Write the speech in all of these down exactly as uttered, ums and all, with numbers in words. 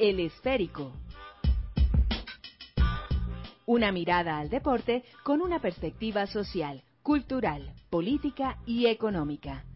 El Esférico. Una mirada al deporte con una perspectiva social, cultural, política y económica.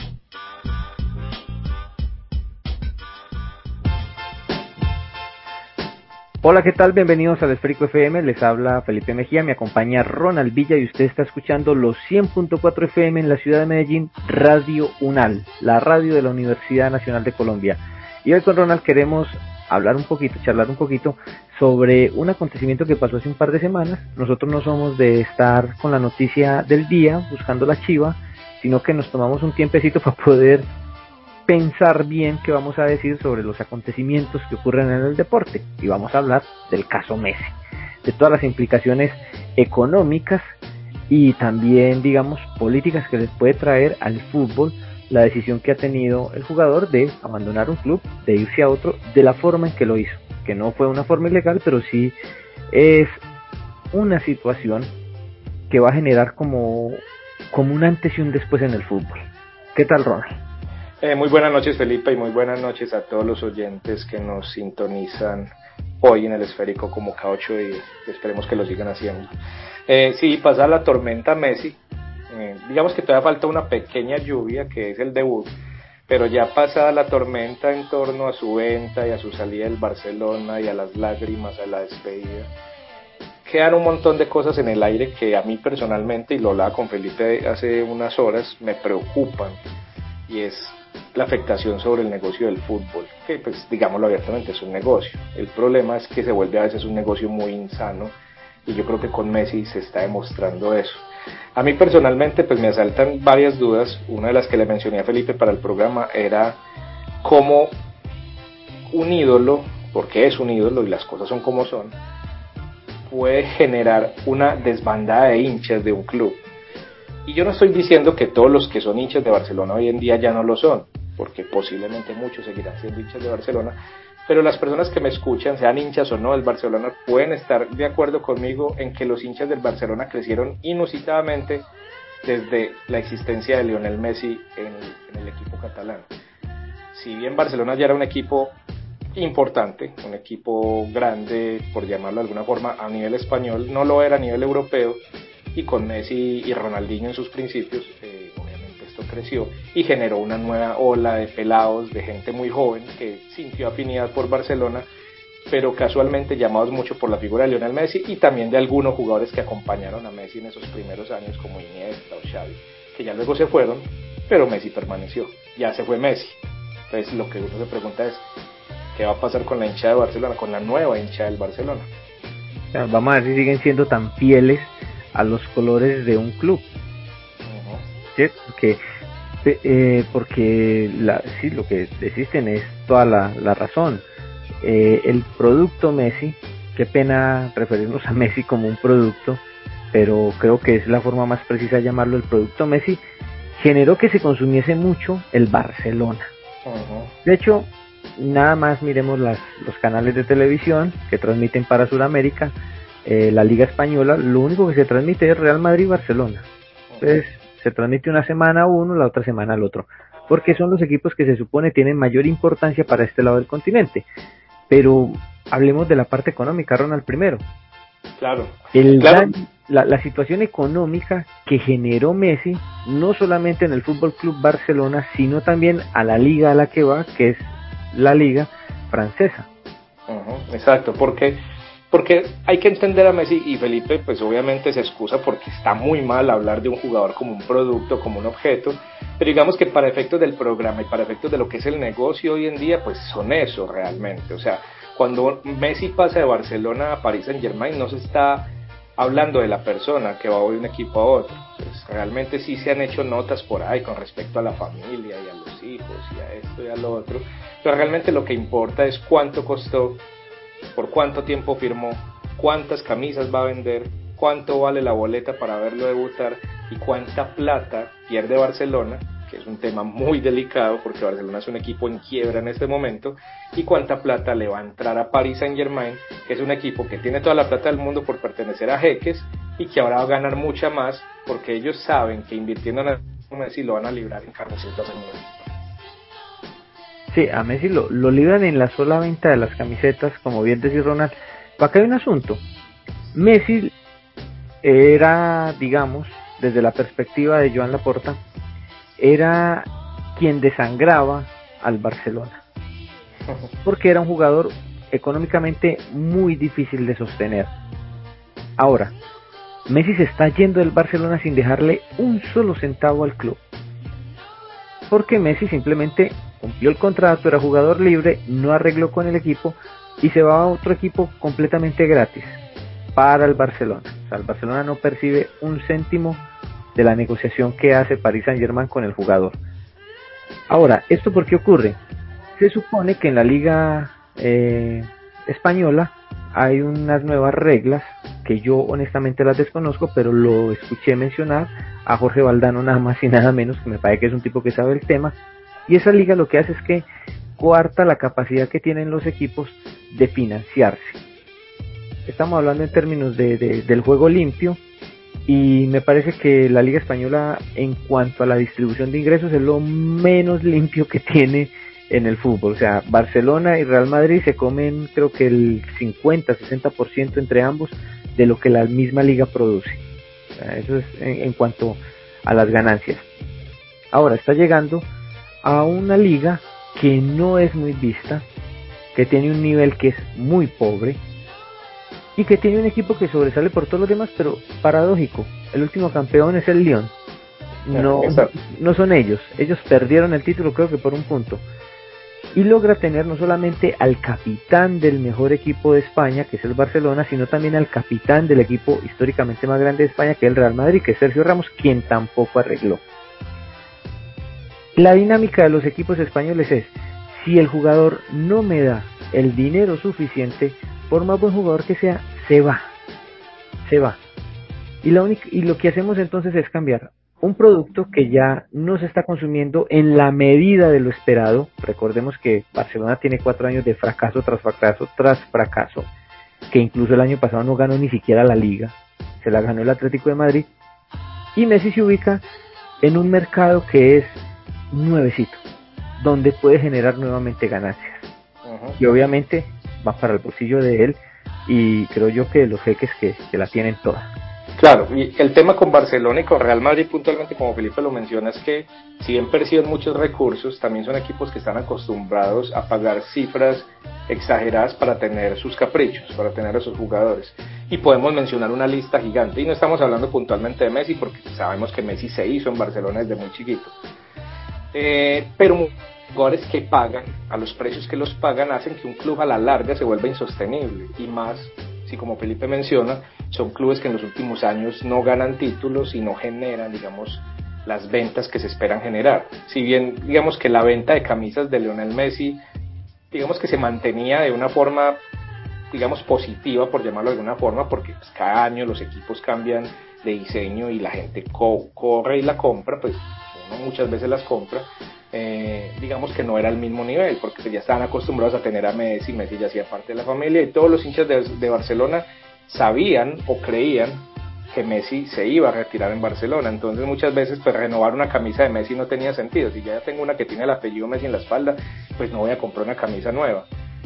Hola, ¿qué tal? Bienvenidos al Esférico F M, les habla Felipe Mejía, me acompaña Ronald Villa y usted está escuchando los cien punto cuatro F M en la ciudad de Medellín, Radio UNAL, la radio de la Universidad Nacional de Colombia. Y hoy con Ronald queremos hablar un poquito, charlar un poquito sobre un acontecimiento que pasó hace un par de semanas. Nosotros no somos de estar con la noticia del día, buscando la chiva, sino que nos tomamos un tiempecito para poder pensar bien qué vamos a decir sobre los acontecimientos que ocurren en el deporte, y vamos a hablar del caso Messi, de todas las implicaciones económicas y también, digamos, políticas que les puede traer al fútbol la decisión que ha tenido el jugador de abandonar un club, de irse a otro, de la forma en que lo hizo, que no fue una forma ilegal, pero sí es una situación que va a generar como, como un antes y un después en el fútbol. ¿Qué tal, Ronald? Eh, muy buenas noches, Felipe, y muy buenas noches a todos los oyentes que nos sintonizan hoy en el Esférico como cada ocho días. Esperemos que lo sigan haciendo. Eh, sí, pasa la tormenta Messi. Eh, digamos que todavía falta una pequeña lluvia, que es el debut, pero ya pasada la tormenta en torno a su venta y a su salida del Barcelona y a las lágrimas, a la despedida, quedan un montón de cosas en el aire que a mí personalmente, y lo hablaba con Felipe hace unas horas, me preocupan, y es la afectación sobre el negocio del fútbol, que pues digámoslo abiertamente es un negocio. El problema es que se vuelve a veces un negocio muy insano, y yo creo que con Messi se está demostrando eso. A mí personalmente pues me asaltan varias dudas. Una de las que le mencioné a Felipe para el programa era cómo un ídolo, porque es un ídolo y las cosas son como son, puede generar una desbandada de hinchas de un club. Y yo no estoy diciendo que todos los que son hinchas de Barcelona hoy en día ya no lo son, porque posiblemente muchos seguirán siendo hinchas de Barcelona, pero las personas que me escuchan, sean hinchas o no del Barcelona, pueden estar de acuerdo conmigo en que los hinchas del Barcelona crecieron inusitadamente desde la existencia de Lionel Messi en, en el equipo catalán. Si bien Barcelona ya era un equipo importante, un equipo grande, por llamarlo de alguna forma, a nivel español, no lo era a nivel europeo, y con Messi y Ronaldinho en sus principios, eh, obviamente esto creció y generó una nueva ola de pelados, de gente muy joven que sintió afinidad por Barcelona, pero casualmente llamados mucho por la figura de Lionel Messi y también de algunos jugadores que acompañaron a Messi en esos primeros años, como Iniesta o Xavi, que ya luego se fueron, pero Messi permaneció, ya se fue Messi. Entonces lo que uno se pregunta es, ¿qué va a pasar con la hinchada de Barcelona, con la nueva hinchada del Barcelona? Vamos a ver si siguen siendo tan fieles a los colores de un club, uh-huh. ¿Sí? Porque, eh, porque la, sí, lo que decís tenés toda la, la razón. Eh, el producto Messi, qué pena referirnos a Messi como un producto, pero creo que es la forma más precisa de llamarlo. El producto Messi generó que se consumiese mucho el Barcelona. Uh-huh. De hecho, nada más miremos las, los canales de televisión que transmiten para Sudamérica. Eh, la Liga Española, lo único que se transmite es Real Madrid-Barcelona. Entonces se transmite una semana uno, la otra semana el otro, porque son los equipos que se supone tienen mayor importancia para este lado del continente. Pero hablemos de la parte económica, Ronald, primero. Claro. El claro. Gran, la, la situación económica que generó Messi, no solamente en el Fútbol Club Barcelona, sino también a la liga a la que va, que es la liga francesa. Uh-huh, exacto, porque Porque hay que entender a Messi, y Felipe pues obviamente se excusa porque está muy mal hablar de un jugador como un producto, como un objeto, pero digamos que para efectos del programa y para efectos de lo que es el negocio hoy en día, pues son eso realmente. O sea, cuando Messi pasa de Barcelona a Paris Saint-Germain, no se está hablando de la persona que va de un equipo a otro. Pues realmente sí se han hecho notas por ahí con respecto a la familia y a los hijos y a esto y a lo otro, pero realmente lo que importa es cuánto costó, por cuánto tiempo firmó, cuántas camisas va a vender, cuánto vale la boleta para verlo debutar y cuánta plata pierde Barcelona, que es un tema muy delicado porque Barcelona es un equipo en quiebra en este momento, y cuánta plata le va a entrar a Paris Saint-Germain, que es un equipo que tiene toda la plata del mundo por pertenecer a jeques y que ahora va a ganar mucha más porque ellos saben que invirtiendo en Messi lo van a librar en camisetas en el... Sí, a Messi lo, lo libran en la sola venta de las camisetas, como bien decía Ronald. Pero acá hay un asunto. Messi era, digamos, desde la perspectiva de Joan Laporta, era quien desangraba al Barcelona, porque era un jugador económicamente muy difícil de sostener. Ahora, Messi se está yendo del Barcelona sin dejarle un solo centavo al club, porque Messi simplemente cumplió el contrato, era jugador libre, no arregló con el equipo y se va a otro equipo completamente gratis para el Barcelona. O sea, el Barcelona no percibe un céntimo de la negociación que hace Paris Saint-Germain con el jugador. Ahora, ¿esto por qué ocurre? Se supone que en la liga eh, española hay unas nuevas reglas que yo honestamente las desconozco, pero lo escuché mencionar a Jorge Valdano nada más y nada menos, que me parece que es un tipo que sabe el tema, y esa liga lo que hace es que coarta la capacidad que tienen los equipos de financiarse. Estamos hablando en términos de, de, del juego limpio, y me parece que la Liga Española en cuanto a la distribución de ingresos es lo menos limpio que tiene en el fútbol. O sea, Barcelona y Real Madrid se comen creo que el cincuenta a sesenta por ciento entre ambos de lo que la misma liga produce. O sea, eso es en, en cuanto a las ganancias. Ahora está llegando a una liga que no es muy vista, que tiene un nivel que es muy pobre y que tiene un equipo que sobresale por todos los demás, pero paradójico, el último campeón es el Lyon. No, no son ellos, ellos perdieron el título creo que por un punto. Y logra tener no solamente al capitán del mejor equipo de España, que es el Barcelona, sino también al capitán del equipo históricamente más grande de España, que es el Real Madrid, que es Sergio Ramos, quien tampoco arregló. La dinámica de los equipos españoles es, si el jugador no me da el dinero suficiente, por más buen jugador que sea, se va, se va. Y, la única, y lo que hacemos entonces es cambiar un producto que ya no se está consumiendo en la medida de lo esperado. Recordemos que Barcelona tiene cuatro años de fracaso tras fracaso tras fracaso, que incluso el año pasado no ganó ni siquiera la Liga, se la ganó el Atlético de Madrid, y Messi se ubica en un mercado que es nuevecito, donde puede generar nuevamente ganancias, uh-huh. Y obviamente va para el bolsillo de él, y creo yo que los jeques que, que la tienen toda. Claro, y el tema con Barcelona y con Real Madrid puntualmente, como Felipe lo menciona, es que si bien perciben muchos recursos, también son equipos que están acostumbrados a pagar cifras exageradas para tener sus caprichos, para tener a sus jugadores. Y podemos mencionar una lista gigante, y no estamos hablando puntualmente de Messi, porque sabemos que Messi se hizo en Barcelona desde muy chiquito. Eh, pero jugadores que pagan, a los precios que los pagan, hacen que un club a la larga se vuelva insostenible, y más si, como Felipe menciona, son clubes que en los últimos años no ganan títulos y no generan, digamos, las ventas que se esperan generar. Si bien, digamos, que la venta de camisas de Lionel Messi, digamos que se mantenía de una forma, digamos, positiva, por llamarlo de alguna forma, porque pues, cada año los equipos cambian de diseño y la gente co- corre y la compra, pues uno muchas veces las compra, eh, digamos que no era el mismo nivel, porque ya estaban acostumbrados a tener a Messi, Messi ya hacía parte de la familia, y todos los hinchas de, de Barcelona sabían o creían que Messi se iba a retirar en Barcelona. Entonces muchas veces pues renovar una camisa de Messi no tenía sentido. Si ya tengo una que tiene el apellido Messi en la espalda, pues no voy a comprar una camisa nueva.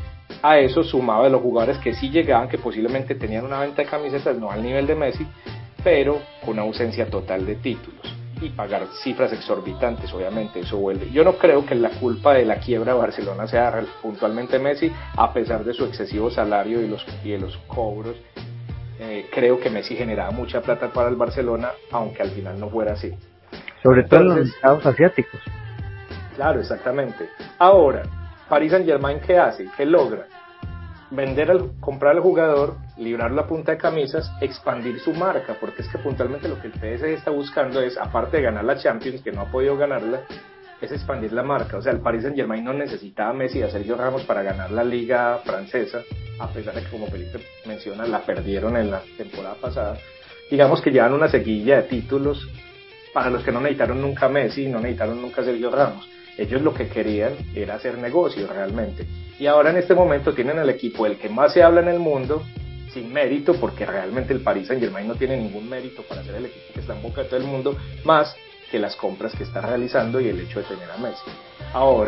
A eso sumaba de los jugadores que sí llegaban, que posiblemente tenían una venta de camisetas no al nivel de Messi, pero con ausencia total de títulos, y pagar cifras exorbitantes, obviamente eso vuelve. Yo no creo que la culpa de la quiebra de Barcelona sea puntualmente Messi, a pesar de su excesivo salario y, los, y de los cobros. Eh, creo que Messi generaba mucha plata para el Barcelona, aunque al final no fuera así. Sobre Entonces, todo en los mercados asiáticos. Claro, exactamente. Ahora, Paris Saint-Germain, ¿qué hace? ¿Qué logra? Vender al, comprar al jugador, librar la punta de camisas, expandir su marca, porque es que puntualmente lo que el P S G está buscando es, aparte de ganar la Champions, que no ha podido ganarla, es expandir la marca. O sea, el Paris Saint-Germain no necesitaba a Messi y a Sergio Ramos para ganar la liga francesa, a pesar de que, como Felipe menciona, la perdieron en la temporada pasada. Digamos que llevan una seguilla de títulos para los que no necesitaron nunca a Messi, no necesitaron nunca a Sergio Ramos. Ellos lo que querían era hacer negocio realmente. Y ahora en este momento tienen al equipo del que más se habla en el mundo, sin mérito, porque realmente el Paris Saint-Germain no tiene ningún mérito para ser el equipo que está en boca de todo el mundo, más que las compras que está realizando y el hecho de tener a Messi. Ahora,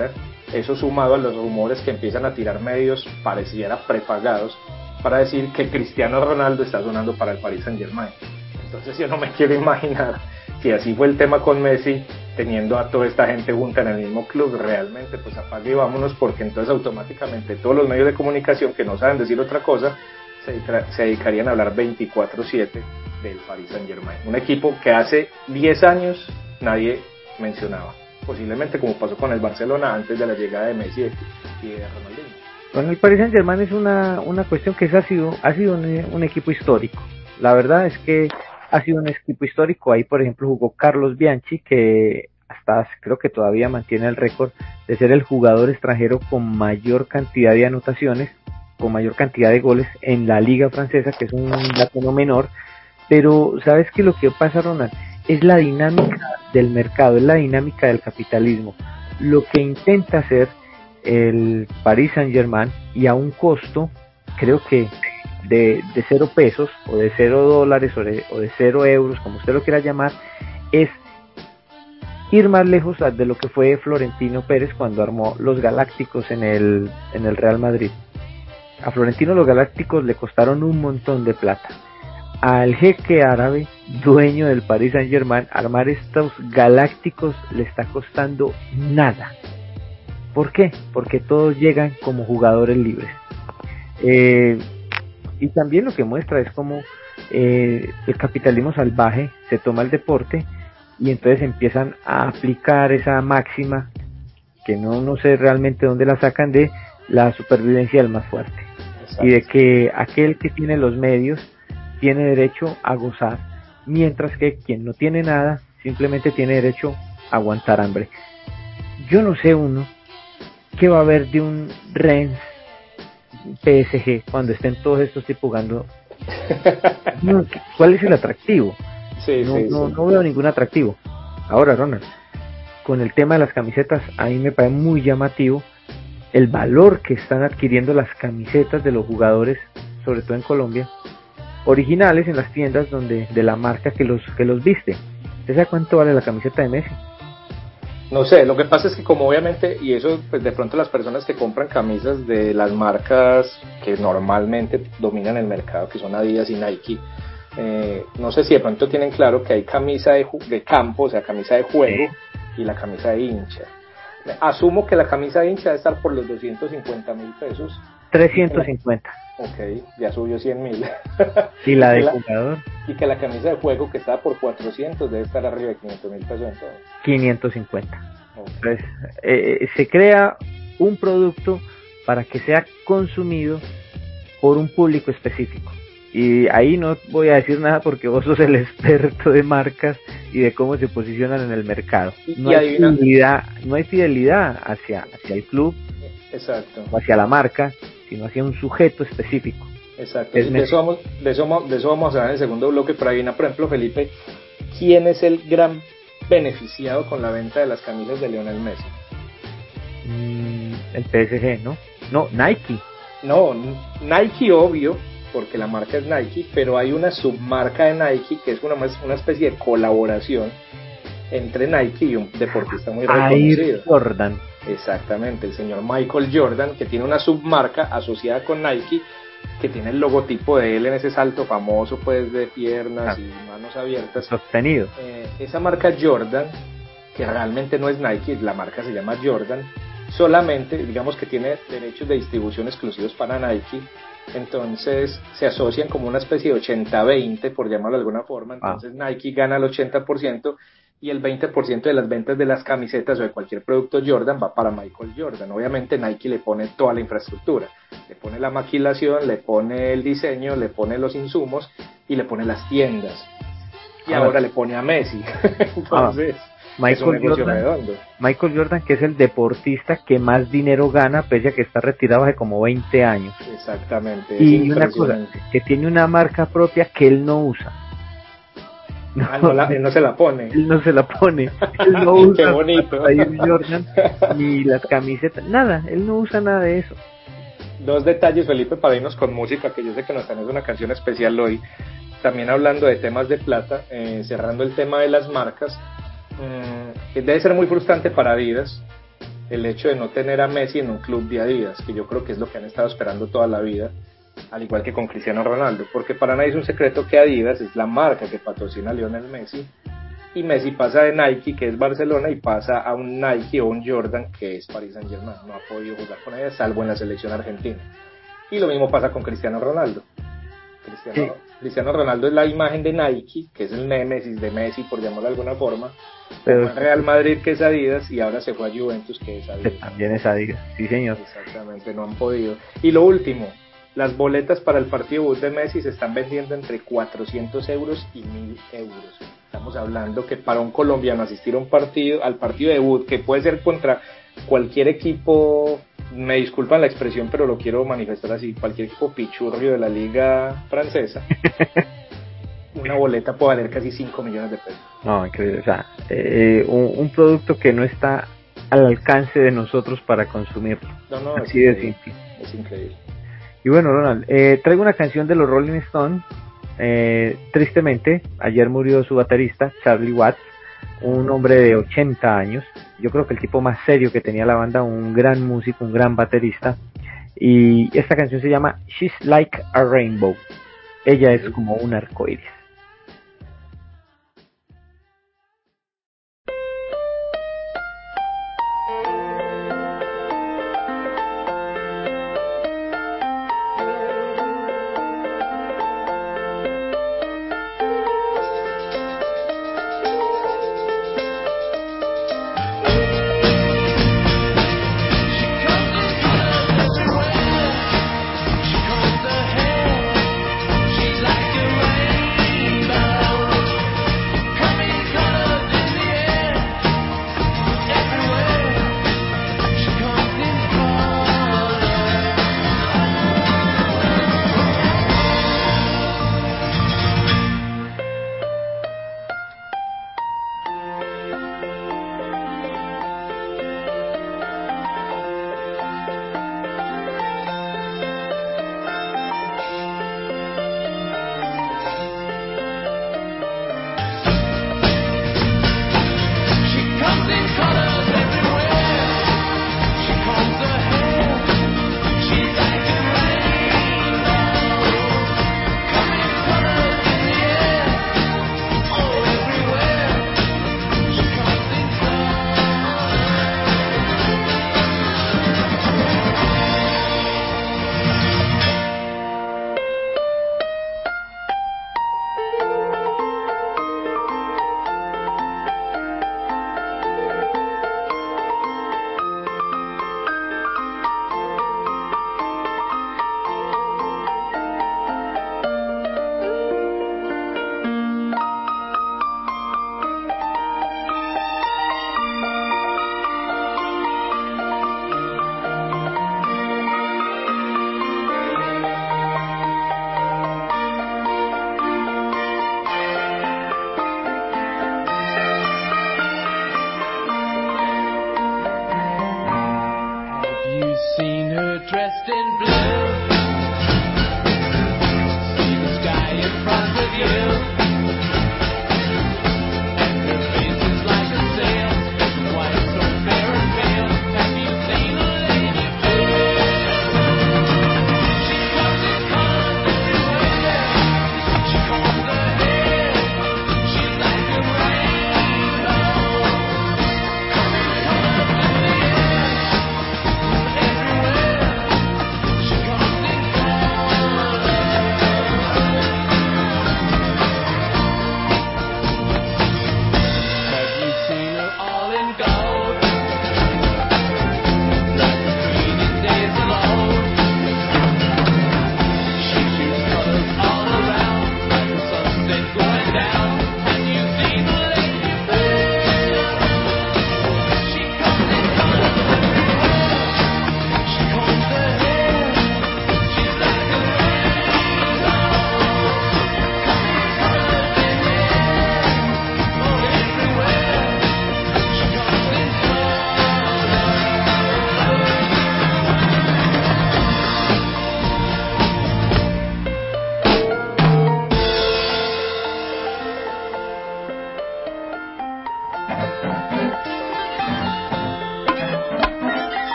eso sumado a los rumores que empiezan a tirar medios pareciera prepagados para decir que Cristiano Ronaldo está sonando para el Paris Saint-Germain. Entonces yo no me quiero imaginar si así fue el tema con Messi, teniendo a toda esta gente junta en el mismo club, realmente pues apague y vámonos, porque entonces automáticamente todos los medios de comunicación que no saben decir otra cosa se, dedica, se dedicarían a hablar veinticuatro siete del Paris Saint-Germain, un equipo que hace diez años nadie mencionaba, posiblemente como pasó con el Barcelona antes de la llegada de Messi y de Ronaldinho. Con el Paris Saint-Germain es una, una cuestión que ha sido, ha sido un, un equipo histórico. La verdad es que ha sido un equipo histórico. Ahí, por ejemplo, jugó Carlos Bianchi, que hasta creo que todavía mantiene el récord de ser el jugador extranjero con mayor cantidad de anotaciones, con mayor cantidad de goles en la liga francesa, que es un dato no menor. Pero, ¿sabes qué? Lo que pasa, Ronald, es la dinámica del mercado, es la dinámica del capitalismo. Lo que intenta hacer el Paris Saint-Germain, y a un costo, creo que de, de cero pesos, o de cero dólares, o de, o de cero euros, como usted lo quiera llamar, es ir más lejos de lo que fue Florentino Pérez cuando armó los Galácticos en el, en el Real Madrid. A Florentino los Galácticos le costaron un montón de plata. Al jeque árabe, dueño del Paris Saint-Germain, armar estos Galácticos le está costando nada. ¿Por qué? Porque todos llegan como jugadores libres. Eh, y también lo que muestra es cómo eh, el capitalismo salvaje se toma el deporte y entonces empiezan a aplicar esa máxima, que no, no sé realmente dónde la sacan, de la supervivencia del más fuerte. Exacto. Y de que aquel que tiene los medios tiene derecho a gozar, mientras que quien no tiene nada simplemente tiene derecho a aguantar hambre. Yo no sé uno qué va a haber de un Rennes P S G cuando estén todos estos tipos jugando. No, ¿cuál es el atractivo? Sí, no, sí, no, sí. no veo ningún atractivo. Ahora, Ronald, con el tema de las camisetas, a mí me parece muy llamativo el valor que están adquiriendo las camisetas de los jugadores, sobre todo en Colombia, originales en las tiendas donde de la marca que los que los viste. ¿Usted sabe cuánto vale la camiseta de Messi? No sé, lo que pasa es que como obviamente, y eso pues de pronto las personas que compran camisas de las marcas que normalmente dominan el mercado, que son Adidas y Nike, eh, no sé si de pronto tienen claro que hay camisa de, de campo, o sea, camisa de juego, sí, y la camisa de hincha. Asumo que la camisa de hincha debe estar por los doscientos cincuenta mil pesos. trescientos cincuenta. Ok, ya subió cien mil. ¿Y la de jugador? Y que la camisa de juego que estaba por cuatrocientos debe estar arriba de quinientos mil pesos entonces. quinientos cincuenta. Okay. Entonces, eh, se crea un producto para que sea consumido por un público específico. Y ahí no voy a decir nada porque vos sos el experto de marcas y de cómo se posicionan en el mercado. No, y hay, fidelidad, no hay fidelidad hacia, hacia el club. Exacto. O hacia la marca, sino hacia un sujeto específico. Exacto. De eso, vamos, de, eso, de eso vamos a hablar en el segundo bloque, pero ahí viene, por ejemplo, Felipe, ¿quién es el gran beneficiado con la venta de las camisas de Lionel Messi? Mm, el P S G, ¿no? No, Nike. No, Nike obvio, porque la marca es Nike, pero hay una submarca de Nike que es una, una especie de colaboración entre Nike y un deportista muy reconocido. Air Jordan. Exactamente, el señor Michael Jordan, que tiene una submarca asociada con Nike, que tiene el logotipo de él en ese salto famoso, pues, de piernas ah, y manos abiertas. Sostenido. Eh, esa marca Jordan, que realmente no es Nike, la marca se llama Jordan, solamente, digamos que tiene derechos de distribución exclusivos para Nike, entonces se asocian como una especie de ochenta veinte, por llamarlo de alguna forma, entonces ah. Nike gana el ochenta por ciento, y el veinte por ciento de las ventas de las camisetas o de cualquier producto Jordan va para Michael Jordan. Obviamente Nike le pone toda la infraestructura, le pone la maquilación, le pone el diseño, le pone los insumos y le pone las tiendas. Y ah, ahora le pone a Messi. Entonces, ah, Michael es un negocio Jordan, redondo. Michael Jordan, que es el deportista que más dinero gana, pese a que está retirado hace como veinte años. Exactamente. Y una cosa, que tiene una marca propia que él no usa. No, ah, no la, él no se la pone. Él no se la pone. Él no usa Qué bonito. Jordan, ni las camisetas, nada. Él no usa nada de eso. Dos detalles, Felipe, para irnos con música, que yo sé que nos tenés una canción especial hoy. También hablando de temas de plata, eh, cerrando el tema de las marcas. Eh, debe ser muy frustrante para Adidas el hecho de no tener a Messi en un club de Adidas, que yo creo que es lo que han estado esperando toda la vida, al igual que con Cristiano Ronaldo, porque para nadie es un secreto que Adidas es la marca que patrocina a Lionel Messi, y Messi pasa de Nike, que es Barcelona, y pasa a un Nike o un Jordan, que es Paris Saint-Germain. No ha podido jugar con ella, salvo en la selección argentina. Y lo mismo pasa con Cristiano Ronaldo. Cristiano, sí. Cristiano Ronaldo es la imagen de Nike, que es el némesis de Messi, por llamarlo de alguna forma. Pero en Real Madrid, que es Adidas, y ahora se fue a Juventus, que es Adidas. Que también es Adidas, sí señor. Exactamente, no han podido. Y lo último, las boletas para el partido debut de Messi se están vendiendo entre cuatrocientos euros y mil euros. Estamos hablando que para un colombiano asistir a un partido, al partido debut, que puede ser contra cualquier equipo, me disculpan la expresión, pero lo quiero manifestar así, cualquier equipo pichurrio de la liga francesa, una boleta puede valer casi cinco millones de pesos. No, increíble, o sea, eh, un, un producto que no está al alcance de nosotros para consumirlo. No, no, así es de simple. Es increíble. Y bueno, Ronald, eh, traigo una canción de los Rolling Stones. Eh, tristemente, ayer murió su baterista, Charlie Watts, un hombre de ochenta años. Yo creo que el tipo más serio que tenía la banda, un gran músico, un gran baterista. Y esta canción se llama She's Like a Rainbow. Ella es como un arcoíris.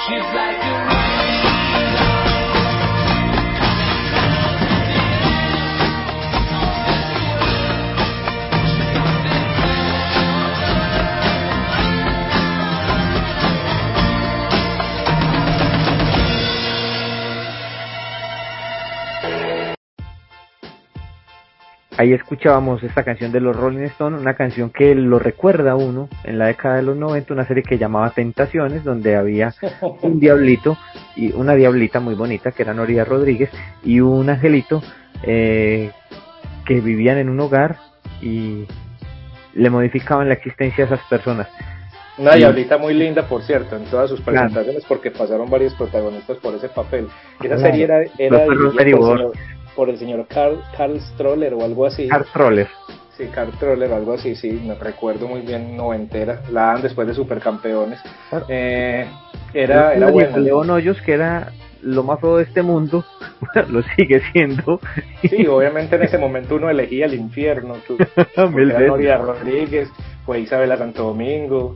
Ahí escuchábamos esta canción de los Rolling Stones, una canción que lo recuerda a uno en la década de los noventa, una serie que llamaba Tentaciones, donde había un diablito y una diablita muy bonita, que era Noria Rodríguez, y un angelito eh, que vivían en un hogar y le modificaban la existencia a esas personas. Una diablita muy linda, por cierto, en todas sus presentaciones, claro, porque pasaron varios protagonistas por ese papel. Esa claro. serie era, era dirigida por, señor, por el señor Carl, Carl Stroller o algo así. Carl Stroller. Sí, Carl Stroller o algo así, sí, me recuerdo muy bien, noventera. La dan después de Supercampeones. Claro. Eh, era era buena. León Hoyos, que era lo más feo de este mundo, lo sigue siendo. Sí, obviamente en ese momento uno elegía el infierno. Tú, era Noria Rodríguez, fue Isabela Santo Domingo.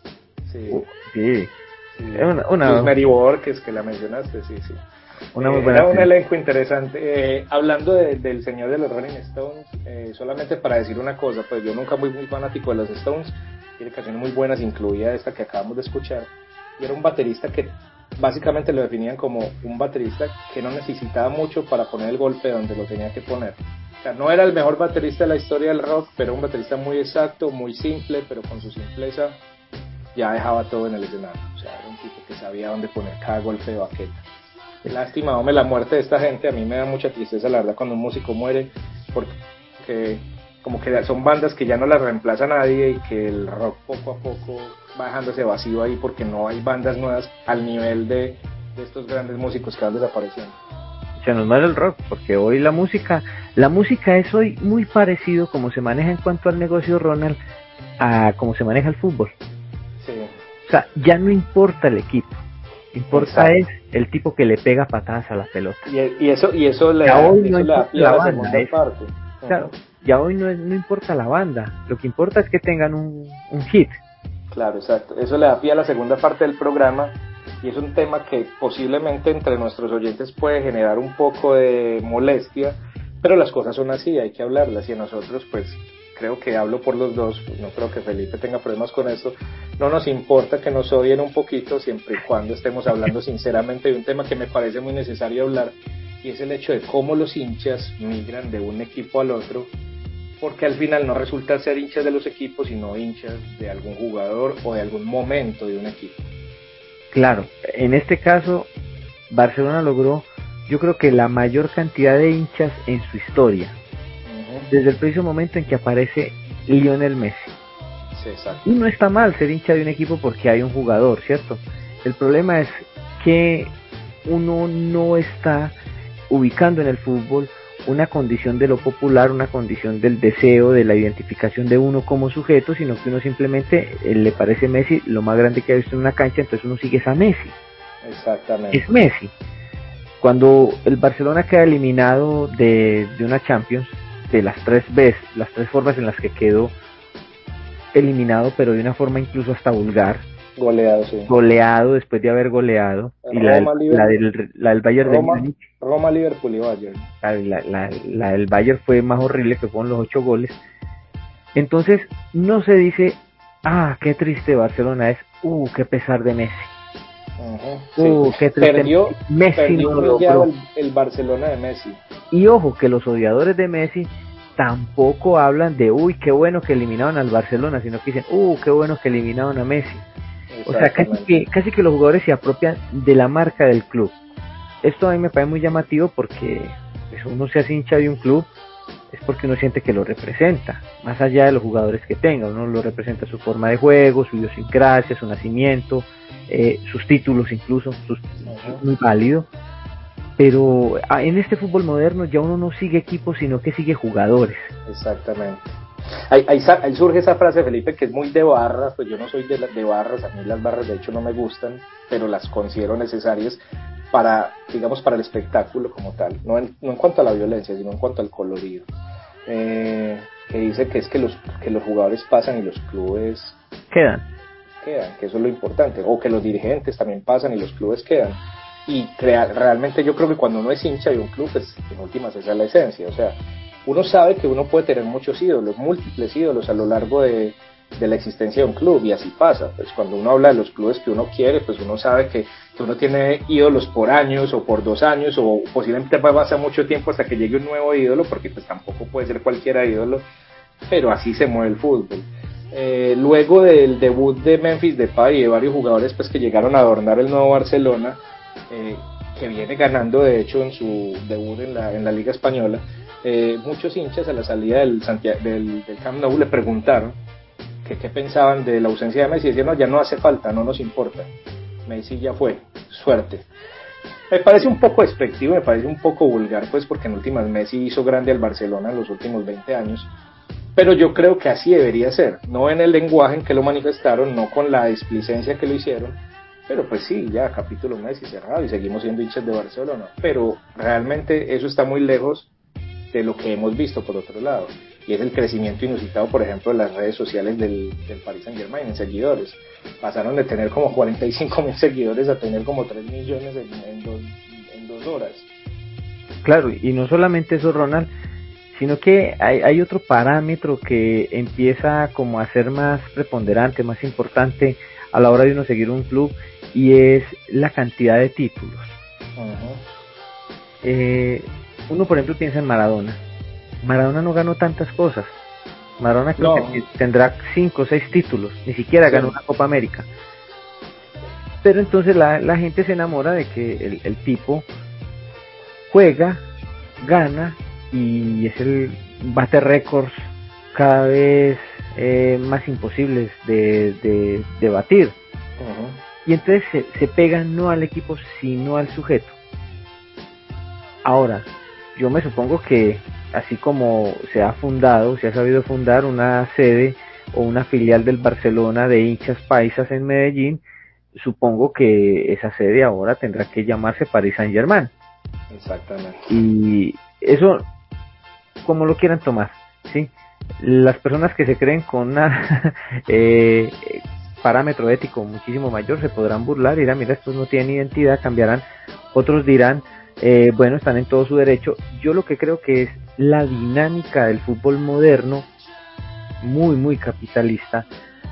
Sí, sí. sí. Una, una... Luz Mary Borges, que la mencionaste, sí, sí. Una eh, muy buena era un elenco interesante. Eh, hablando de, del señor de los Rolling Stones, eh, solamente para decir una cosa, pues yo nunca fui muy fanático de los Stones, tiene canciones muy buenas, incluida esta que acabamos de escuchar, y era un baterista que básicamente lo definían como un baterista que no necesitaba mucho para poner el golpe donde lo tenía que poner. O sea, no era el mejor baterista de la historia del rock, pero un baterista muy exacto, muy simple, pero con su simpleza ya dejaba todo en el escenario. O sea, era un tipo que sabía dónde poner cada golpe de baqueta. Lástima, hombre, la muerte de esta gente. A mí me da mucha tristeza, la verdad, cuando un músico muere, porque como que son bandas que ya no las reemplaza nadie y que el rock poco a poco va dejando ese vacío ahí porque no hay bandas nuevas al nivel de, de estos grandes músicos que van desapareciendo. Se nos muere el rock, porque hoy la música, la música es hoy muy parecido como se maneja en cuanto al negocio, Ronald, a como se maneja el fútbol. Sí. O sea, ya no importa el equipo, importa Exacto. es el tipo que le pega patadas a la pelota. Y, y eso y eso le da, hoy eso no le da pie a la, la segunda es, parte. Claro, uh-huh. Ya hoy no, es, no importa la banda, lo que importa es que tengan un, un hit. Claro, exacto. Eso le da pie a la segunda parte del programa y es un tema que posiblemente entre nuestros oyentes puede generar un poco de molestia, pero las cosas son así, hay que hablarlas y a nosotros pues creo que hablo por los dos, no creo que Felipe tenga problemas con esto, no nos importa que nos odien un poquito siempre y cuando estemos hablando sinceramente de un tema que me parece muy necesario hablar y es el hecho de cómo los hinchas migran de un equipo al otro, porque al final no resulta ser hinchas de los equipos sino hinchas de algún jugador o de algún momento de un equipo. Claro, en este caso Barcelona logró, yo creo que la mayor cantidad de hinchas en su historia, uh-huh. desde el preciso momento en que aparece Lionel Messi. Sí, exacto. Y no está mal ser hincha de un equipo porque hay un jugador, ¿cierto? El problema es que uno no está ubicando en el fútbol una condición de lo popular, una condición del deseo, de la identificación de uno como sujeto, sino que uno simplemente eh, le parece Messi lo más grande que ha visto en una cancha, entonces uno sigue a Messi. Exactamente. Es Messi. Cuando el Barcelona queda eliminado de, de una Champions, de las tres veces, las tres formas en las que quedó eliminado, pero de una forma incluso hasta vulgar, goleado, sí. goleado después de haber goleado, Roma, y la, la, del, la del Bayern Roma, de Múnich, Roma, Liverpool y Bayern. La, la, la, la del Bayern fue más horrible, que fueron los ocho goles. Entonces no se dice, ah, qué triste Barcelona es, uh, qué pesar de Messi. Uh-huh, uh, sí. qué triste. Perdió, Messi perdió no logró. El, el Barcelona de Messi. Y ojo, que los odiadores de Messi tampoco hablan de, uy, qué bueno que eliminaron al Barcelona, sino que dicen, uh, qué bueno que eliminaron a Messi. O sea, casi que, casi que los jugadores se apropian de la marca del club. Esto a mí me parece muy llamativo porque pues, uno se hace hincha de un club es porque uno siente que lo representa, más allá de los jugadores que tenga, uno lo representa su forma de juego, su idiosincrasia, su nacimiento, eh, sus títulos incluso, sus, uh-huh. muy válido, pero en este fútbol moderno ya uno no sigue equipos, sino que sigue jugadores. Exactamente. Ahí, ahí, ahí surge esa frase, Felipe, que es muy de barras, pues yo no soy de, de barras, a mí las barras de hecho no me gustan, pero las considero necesarias para, digamos, para el espectáculo como tal, no en, no en cuanto a la violencia, sino en cuanto al colorido. Eh, que dice que es que los, que los jugadores pasan y los clubes quedan. quedan, que eso es lo importante, o que los dirigentes también pasan y los clubes quedan. Y real, realmente yo creo que cuando uno es hincha de un club, pues en últimas esa es la esencia, o sea, uno sabe que uno puede tener muchos ídolos, múltiples ídolos a lo largo de, de la existencia de un club, y así pasa. Pues cuando uno habla de los clubes que uno quiere, pues uno sabe que, que uno tiene ídolos por años o por dos años, o posiblemente va a pasar mucho tiempo hasta que llegue un nuevo ídolo, porque pues tampoco puede ser cualquiera ídolo, pero así se mueve el fútbol. Eh, luego del debut de Memphis Depay y de varios jugadores pues que llegaron a adornar el nuevo Barcelona, eh, que viene ganando de hecho en su debut en la, en la Liga Española, eh, muchos hinchas a la salida del, Santiago, del, del Camp Nou le preguntaron que qué pensaban de la ausencia de Messi, y decían, no, ya no hace falta, no nos importa, Messi ya fue, suerte. Me parece un poco despectivo, me parece un poco vulgar, pues porque en últimas Messi hizo grande al Barcelona en los últimos veinte años, pero yo creo que así debería ser, no en el lenguaje en que lo manifestaron, no con la displicencia que lo hicieron, pero pues sí, ya capítulo Messi cerrado y seguimos siendo hinchas de Barcelona, pero realmente eso está muy lejos de lo que hemos visto por otro lado, y es el crecimiento inusitado, por ejemplo, de las redes sociales del, del Paris Saint-Germain en seguidores. Pasaron de tener como cuarenta y cinco mil seguidores a tener como tres millones en, en, dos, en dos horas. Claro, y no solamente eso, Ronald, sino que hay, hay otro parámetro que empieza como a ser más preponderante, más importante a la hora de uno seguir un club, y es la cantidad de títulos. Uh-huh. Eh, uno, por ejemplo, piensa en Maradona. Maradona no ganó tantas cosas. Maradona creo no. que tendrá cinco o seis títulos, ni siquiera sí. ganó una Copa América. Pero entonces la, la gente se enamora de que el, el tipo juega, gana, y es el bate récords cada vez eh, más imposibles de, de, de batir. Uh-huh. Y entonces se, se pega no al equipo sino al sujeto. Ahora, yo me supongo que así como se ha fundado, se ha sabido fundar una sede o una filial del Barcelona de hinchas paisas en Medellín, supongo que esa sede ahora tendrá que llamarse Paris Saint-Germain. Exactamente. Y eso, como lo quieran tomar, ¿sí? Las personas que se creen con una eh, parámetro ético muchísimo mayor se podrán burlar y dirán, mira, estos no tienen identidad, cambiarán. Otros dirán, eh, bueno, están en todo su derecho. Yo lo que creo que es la dinámica del fútbol moderno, muy, muy capitalista,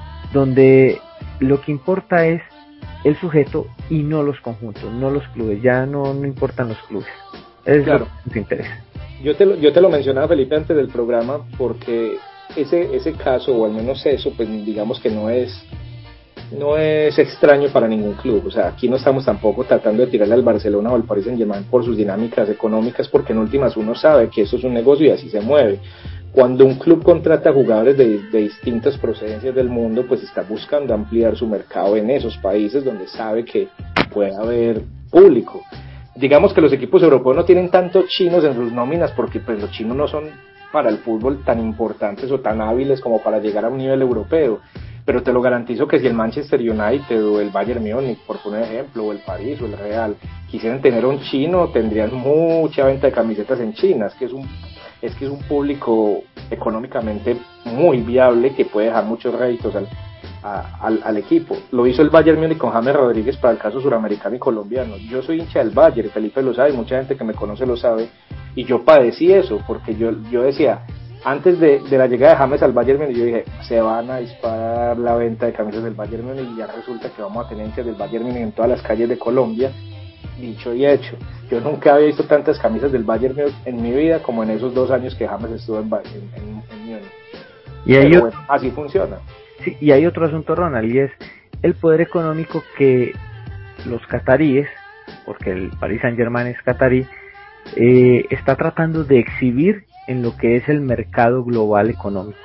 donde lo que importa es el sujeto y no los conjuntos, no los clubes, ya no, no importan los clubes, es claro. lo que nos interesa. Yo te, lo, yo te lo mencionaba, Felipe, antes del programa, porque ese, ese caso, o al menos eso, pues digamos que no es no es extraño para ningún club. O sea, aquí no estamos tampoco tratando de tirarle al Barcelona o al Paris Saint-Germain por sus dinámicas económicas, porque en últimas uno sabe que eso es un negocio y así se mueve. Cuando un club contrata jugadores de, de distintas procedencias del mundo, pues está buscando ampliar su mercado en esos países donde sabe que puede haber público. Digamos que los equipos europeos no tienen tantos chinos en sus nóminas, porque pues los chinos no son para el fútbol tan importantes o tan hábiles como para llegar a un nivel europeo. Pero te lo garantizo que si el Manchester United o el Bayern Múnich, por poner ejemplo, o el París o el Real, quisieran tener un chino, tendrían mucha venta de camisetas en China. Es que es un, es que es un público económicamente muy viable que puede dejar muchos réditos al, a, al, al equipo. Lo hizo el Bayern Múnich con James Rodríguez para el caso suramericano y colombiano. Yo soy hincha del Bayern, Felipe lo sabe, mucha gente que me conoce lo sabe, y yo padecí eso, porque yo, yo decía, antes de, de la llegada de James al Bayern Múnich, yo dije, se van a disparar la venta de camisas del Bayern Múnich, y ya resulta que vamos a tener hinchas del Bayern Múnich en todas las calles de Colombia. Dicho y hecho, yo nunca había visto tantas camisas del Bayern Múnich en mi vida como en esos dos años que James estuvo en, en, en, en Múnich. Y Pero bueno, así funciona. Sí, y hay otro asunto, Ronald, y es el poder económico que los cataríes, porque el Paris Saint-Germain es catarí, eh, está tratando de exhibir en lo que es el mercado global económico.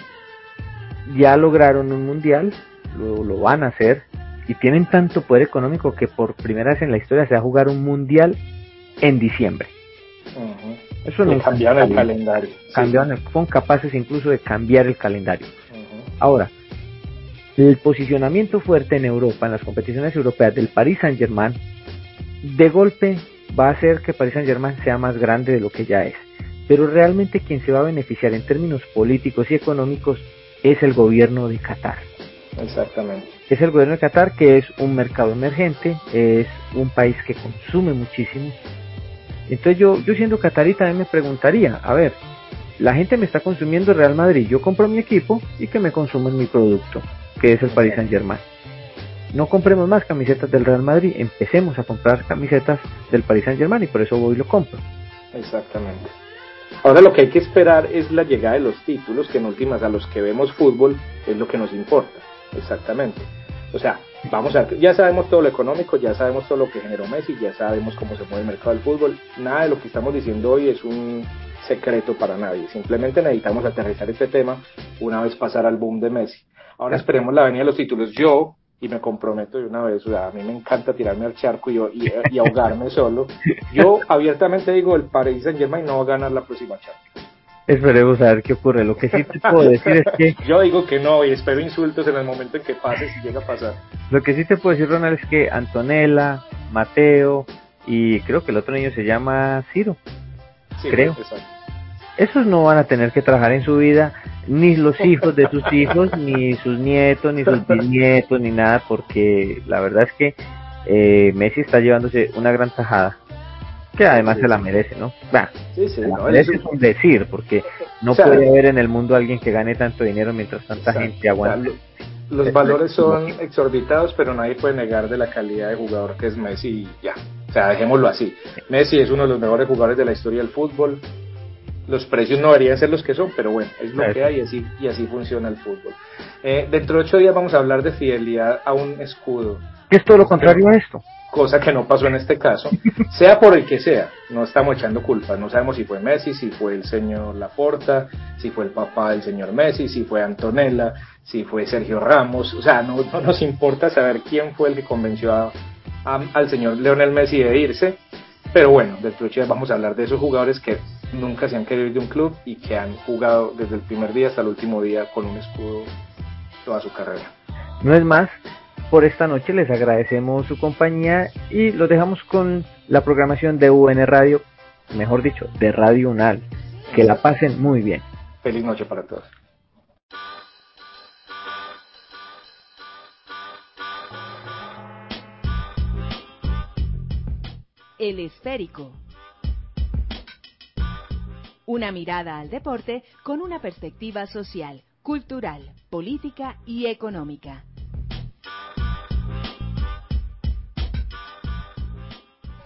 Ya lograron un mundial, lo, lo van a hacer, y tienen tanto poder económico que por primera vez en la historia se va a jugar un mundial en diciembre. Uh-huh. Eso no cambiaron el calendario. Cambiaron, sí. Son capaces incluso de cambiar el calendario. Uh-huh. Ahora, el posicionamiento fuerte en Europa, en las competiciones europeas del Paris Saint-Germain, de golpe va a hacer que Paris Saint-Germain sea más grande de lo que ya es. Pero realmente quien se va a beneficiar en términos políticos y económicos es el gobierno de Qatar. Exactamente. es el gobierno de Qatar, que es un mercado emergente, es un país que consume muchísimo. Entonces yo, yo siendo catarí también me preguntaría, a ver, la gente me está consumiendo el Real Madrid, yo compro mi equipo y que me consuman mi producto, que es el Paris Saint-Germain. No compremos más camisetas del Real Madrid, empecemos a comprar camisetas del Paris Saint-Germain y por eso voy y lo compro. Exactamente. Ahora lo que hay que esperar es la llegada de los títulos, que en últimas a los que vemos fútbol es lo que nos importa. Exactamente. O sea, vamos a ver, ya sabemos todo lo económico, ya sabemos todo lo que generó Messi, ya sabemos cómo se mueve el mercado del fútbol. Nada de lo que estamos diciendo hoy es un secreto para nadie. Simplemente necesitamos aterrizar este tema una vez pasara el boom de Messi. Ahora esperemos la venida de los títulos. Yo, y me comprometo de una vez, o sea, a mí me encanta tirarme al charco y, y, y ahogarme solo. Yo abiertamente digo, el Paris Saint-Germain no va a ganar la próxima Champions. Esperemos a ver qué ocurre. Lo que sí te puedo decir es que... Yo digo que no, y espero insultos en el momento en que pase, si llega a pasar. Lo que sí te puedo decir, Ronald, es que Antonella, Mateo, y creo que el otro niño se llama Ciro. Sí, creo. Exacto. Esos no van a tener que trabajar en su vida, ni los hijos de sus hijos, ni sus nietos, ni sus bisnietos, ni nada, porque la verdad es que eh, Messi está llevándose una gran tajada. Que además sí, se la merece, ¿no? Bah, sí, sí, se la no, merece es un decir, porque no o sea, puede haber en el mundo alguien que gane tanto dinero mientras tanta exacto, gente aguante. O sea, los, los valores son exorbitados, pero nadie puede negar de la calidad de jugador que es Messi y ya. O sea, dejémoslo así. Messi es uno de los mejores jugadores de la historia del fútbol. Los precios no deberían ser los que son, pero bueno, es lo que hay y así, y así funciona el fútbol. Eh, dentro de ocho días vamos a hablar de fidelidad a un escudo. ¿Qué es todo lo contrario a esto? Cosa que no pasó en este caso, sea por el que sea, no estamos echando culpas, no sabemos si fue Messi, si fue el señor Laporta, si fue el papá del señor Messi, si fue Antonella, si fue Sergio Ramos, o sea, no, no nos importa saber quién fue el que convenció a, a, al señor Lionel Messi de irse, pero bueno, dentro de vamos a hablar de esos jugadores que nunca se han querido ir de un club y que han jugado desde el primer día hasta el último día con un escudo toda su carrera. No es más. Por esta noche les agradecemos su compañía y los dejamos con la programación de U N Radio, mejor dicho, de Radio UNAL. Que la pasen muy bien. Feliz noche para todos. El Esférico. Una mirada al deporte con una perspectiva social, cultural, política y económica.